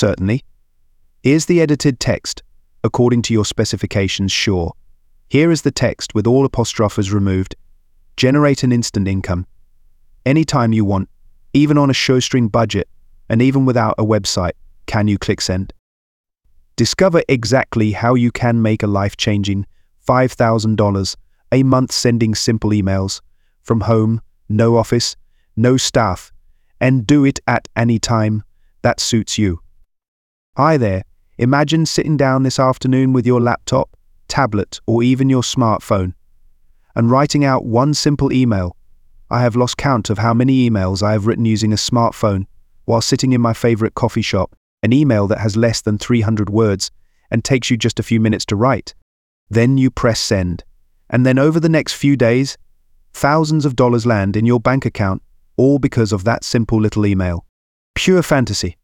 certainly. Here's the edited text, according to your specifications, sure. Here is the text with all apostrophes removed. Generate an instant income. Anytime you want, even on a shoestring budget, and even without a website, can you click send? Discover exactly how you can make a life-changing $5,000 a month sending simple emails from home, no office, no staff, and do it at any time that suits you. Hi there. Imagine sitting down this afternoon with your laptop, tablet, or even your smartphone and writing out one simple email. I have lost count of how many emails I have written using a smartphone while sitting in my favorite coffee shop, an email that has less than 300 words and takes you just a few minutes to write. Then you press send, and then over the next few days, thousands of dollars land in your bank account, all because of that simple little email. Pure fantasy.